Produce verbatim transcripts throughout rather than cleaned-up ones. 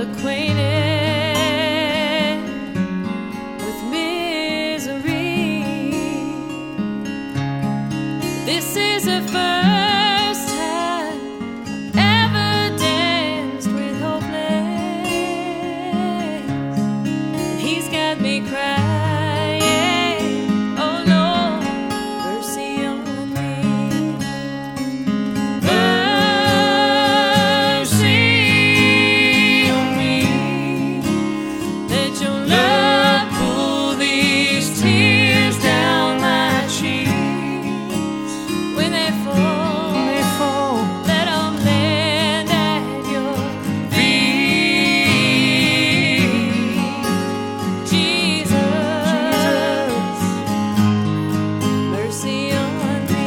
acquainted with misery. This is the first time I've ever danced with hopeless, and he's got me crying, oh Lord, mercy on me. Mercy on me. Let your love pull these tears down my cheeks. When they fall, they fall. Let them land at your feet. Jesus, mercy on me.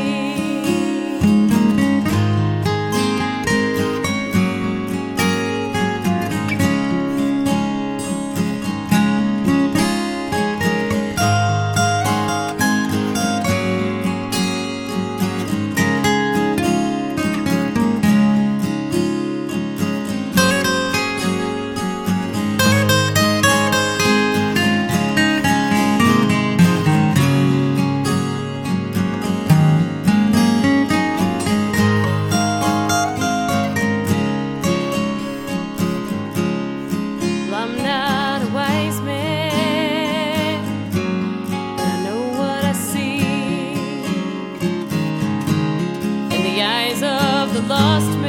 Well, I'm not a wise man, but I know what I see in the eyes of the lost